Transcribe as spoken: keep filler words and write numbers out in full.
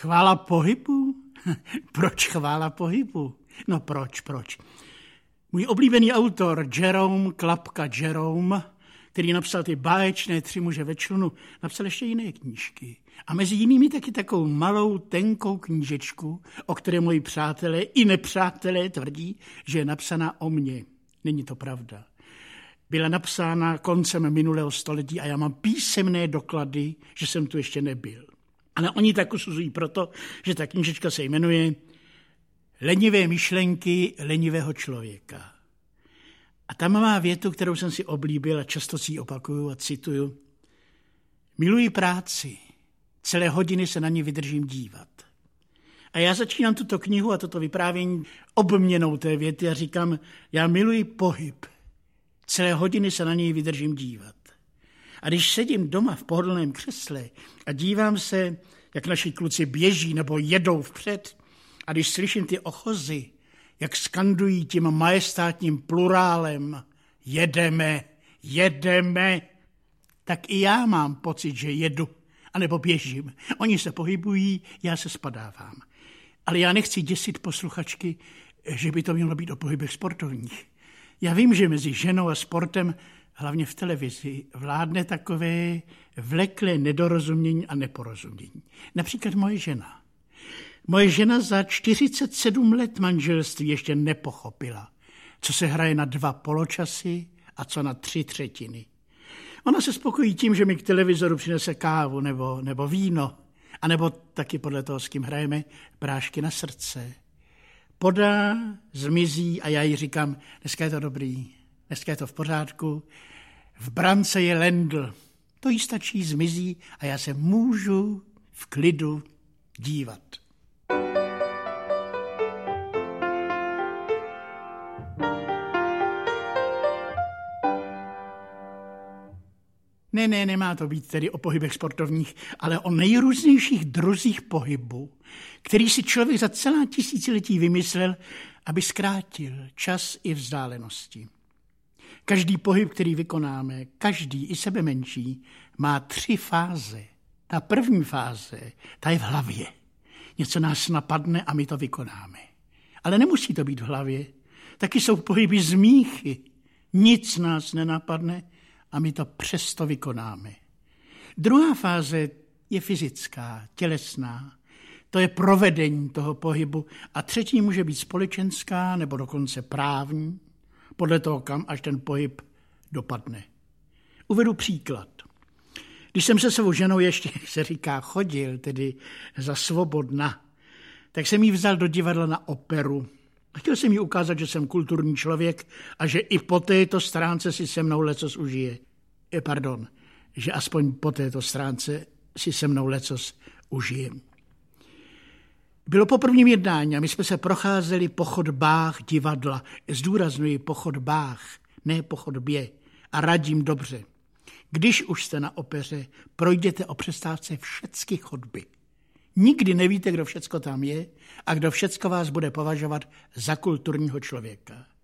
Chvála pohybu? Proč chvála pohybu? No proč, proč? Můj oblíbený autor Jerome, Klapka Jerome, který napsal ty báječné Tři muže ve člunu, napsal ještě jiné knížky. A mezi jinými taky takovou malou, tenkou knížečku, o které moji přátelé i nepřátelé tvrdí, že je napsaná o mně. Není to pravda. Byla napsána koncem minulého století a já mám písemné doklady, že jsem tu ještě nebyl. Ale oni tak usuzují proto, že ta knížečka se jmenuje Lenivé myšlenky lenivého člověka. A tam má větu, kterou jsem si oblíbil a často si ji opakuju a cituju. Miluji práci, celé hodiny se na ní vydržím dívat. A já začínám tuto knihu a toto vyprávění obměnou té věty a říkám, já miluji pohyb, celé hodiny se na něj vydržím dívat. A když sedím doma v pohodlném křesle a dívám se, jak naši kluci běží nebo jedou vpřed, a když slyším ty ochozy, jak skandují tím majestátním plurálem jedeme, jedeme, tak i já mám pocit, že jedu, anebo běžím. Oni se pohybují, já se spadávám. Ale já nechci děsit posluchačky, že by to mělo být o pohybech sportovních. Já vím, že mezi ženou a sportem, hlavně v televizi, vládne takové vleklé nedorozumění a neporozumění. Například moje žena. Moje žena za čtyřicet sedm let manželství ještě nepochopila, co se hraje na dva poločasy a co na tři třetiny. Ona se spokojí tím, že mi k televizoru přinese kávu nebo, nebo víno, anebo taky podle toho, s kým hrajeme, prášky na srdce. Podá, zmizí a já jí říkám, dneska je to dobrý, dneska je to v pořádku, v brance je Lendl. To jí stačí, zmizí a já se můžu v klidu dívat. Ne, ne, nemá to být tedy o pohybech sportovních, ale o nejrůznějších druzích pohybu, který si člověk za celá tisíciletí vymyslel, aby zkrátil čas i vzdálenosti. Každý pohyb, který vykonáme, každý i sebe menší, má tři fáze. Ta první fáze, ta je v hlavě. Něco nás napadne a my to vykonáme. Ale nemusí to být v hlavě. Taky jsou pohyby zmíchy. Nic nás nenapadne a my to přesto vykonáme. Druhá fáze je fyzická, tělesná. To je provedení toho pohybu. A třetí může být společenská nebo dokonce právní, podle toho, kam až ten pohyb dopadne. Uvedu příklad. Když jsem se svou ženou ještě, se říká, chodil, tedy za svobodna, tak jsem jí vzal do divadla na operu. Chtěl jsem jí ukázat, že jsem kulturní člověk a že i po této stránce si se mnou lecos užije. Eh, pardon, že aspoň po této stránce si se mnou lecos užije. Bylo po prvním jednání a my jsme se procházeli po chodbách divadla. Zdůraznuju po chodbách, ne po chodbě. A radím dobře. Když už jste na opeře, projděte o přestávce všechny chodby. Nikdy nevíte, kdo všecko tam je a kdo všecko vás bude považovat za kulturního člověka.